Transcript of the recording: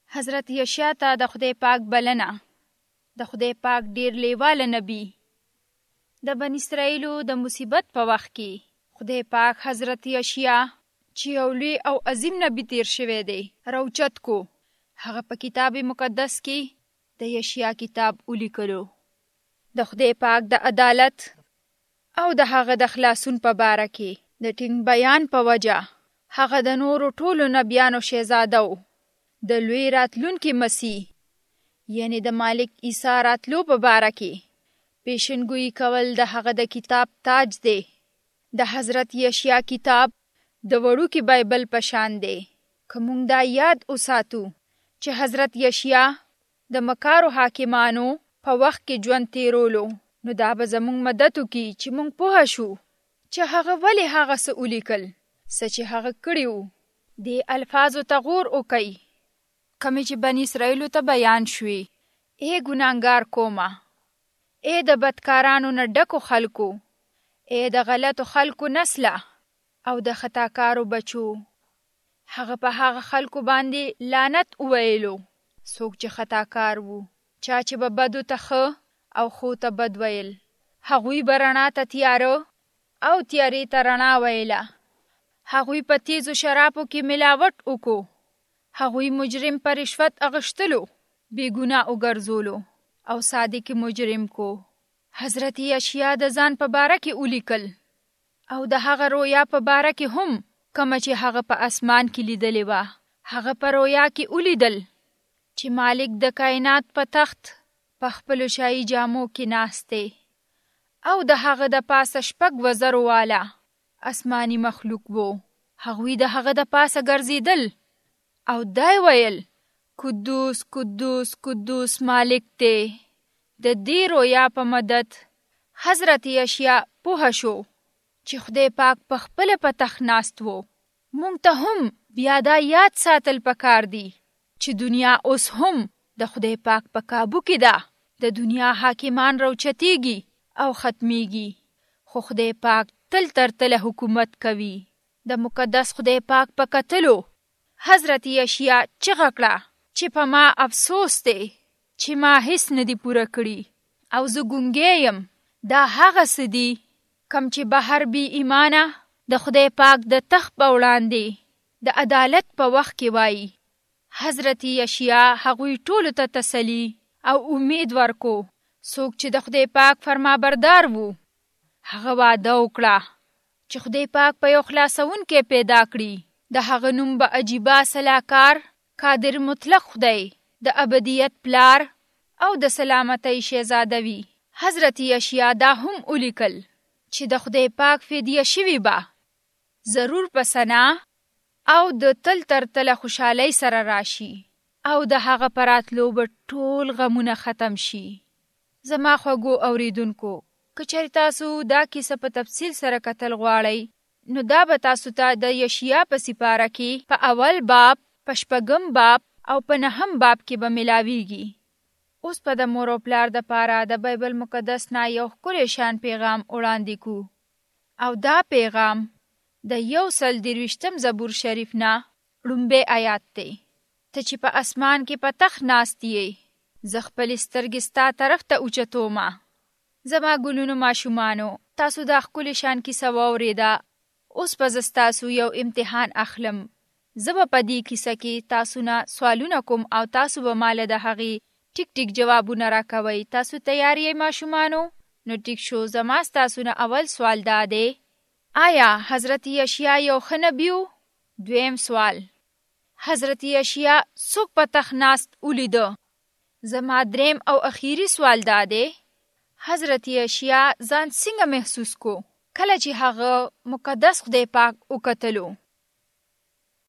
حضرت یشیا ته د خدای پاک بلنه. د خدای پاک ډیر لیواله نبی. د بنی اسرائیلو د مصیبت په وخت کې خدای پاک حضرت یشیا چې یو لوی او عظیم نبی تیر شوی دی راوچت کو. هغه په کتاب مقدس کې د یشیا کتاب ولیکلو. د خدای پاک د عدالت او د هغه د خلاصون په باره کې د ټینګ بیان په وجه هغه د نورو ټولو نبیانو شهزاده و. د لوی راتلونکي مسیح یعنی د مالک عیسی راتلو په باره کې پیشنګویي کول د هغه د کتاب تاج دی. د حضرت یشیا کتاب د وړوکي بایبل په شان دی. که موږ دا یاد وساتو چې حضرت یشیا د مکارو حاکمانو په وخت کې ژوند تیرولو، نو دا به زموږ مدد وکړي چې موږ پوه شو چې هغه ولې هغه څه ولیکل څه چې هغه کړي وو. دې الفاظو ته غور وکئ کومې چې بني اسرائیلو ته بیان شوې. ای ګناهګار قومه، ای د بدکارانو نه ډکو خلکو، ای د غلطو خلکو نسله او د خطاکارو بچو. هغه په هغه خلکو باندې لعنت وویلو څوک چې خطاکار وو، چا چې به بدو ته ښه او ښو ته بد ویل. هغوی به رڼا ته تیاره او تیارې ته رڼا ویله. هغوی په تیزو شرابو کې ملاوټ وکړو. هغوی مجرم په رشوت اغشتلو بېګناه وګرځولو او صادق مجرم کو. حضرت یشیا د ځان په باره کې ولیکل او د هغه رویا په باره کې هم کومه چې هغه په اسمان کې لیدلې وه. هغه په رویا کې ولیدل چې مالک د کائنات په تخت په خپلو شاهي جامو کې ناست دی او د هغه د پاسه 6 وزرو والا اسماني مخلوق وو. هغوی د هغه د پاسه ګرځېدل او دای ویل قدوس قدوس قدوس مالک دی. د دې رویا په مدد حضرت یشیا پوه شو چې خدای پاک په خپله په تخت ناست وو. موږ ته هم بیا دا یاد ساتل پکار دی چې دنیا اوس هم د خدای پاک په کابو کې ده. د دنیا حاکمان راوچتېږي او ختمیږي، خو خدای پاک تل تر تله حکومت کوي. د مقدس خدای پاک په کتلو حضرت یشیا چغه کړه چې په ما افسوس دی چې ما هیڅ نه دي پوره کړي او زه ګونګی یم. دا هغه څه دي کوم چې بهر بې ایمانه د خدای پاک د تخت په وړاندې د عدالت په وخت کې وایي. حضرت یشیا هغوی ټولو ته تسلي او امید ورکو څوک چې د خدای پاک فرمانبردار وو. هغه وعده وکړه چې خدای پاک په یو خلاصونکی پیدا کړي. د هغه نوم به عجیبه صلاحکار، قادر مطلق خدای، د ابدیت پلار او د سلامتۍ شهزاده وي. حضرت یشیا دا هم ولیکل چې د خدای پاک فدیه شوي به ضرور په ثنا او د تل تر تله خوشحالۍ سره راشي او د هغه په راتلو به ټول غمونه ختم شي. زما خوږو اوریدونکو، که چېرې تاسو دا کیسه په تفصیل سره کتل غواړئ، نو دا به تاسو ته د یشیا په سپاره کې په اول باب، په 6 باب او په 9 باب کې به ملاویږي. اوس په د مور او پلار د پاره د بایبل مقدس نه یو ښکلی شان پیغام وړاندې کو او دا پیغام د 123 زبور شریف نه لومبی آیات دی. ته چې په اسمان کې په تخت ناست یې، زه خپلې سترګې ستا طرف ته اوچتومه. زما ګلونو ماشومانو، تاسو دا ښکلی شان کیسه واورېده. اوس به زه ستاسو یو امتحان اخلم. زه به په دې کیسه کې تاسو نه سوالونه کوم او تاسو به ماله د هغې ټیک ټیک جوابونه راکوئ. تاسو تیار یې ماشومانو؟ نو ټیک شو. زما ستاسو نه اول سوال دا دی، آیا حضرت یشیا یو ښه نبي و؟ دویم سوال، حضرت یشیا څوک په تخت ناست ولیده؟ زما دریم او اخیری سوال دا دی، حضرت یشیا ځان څنګه محسوس کو کله چې هغه مقدس خدای پاک وکتلو؟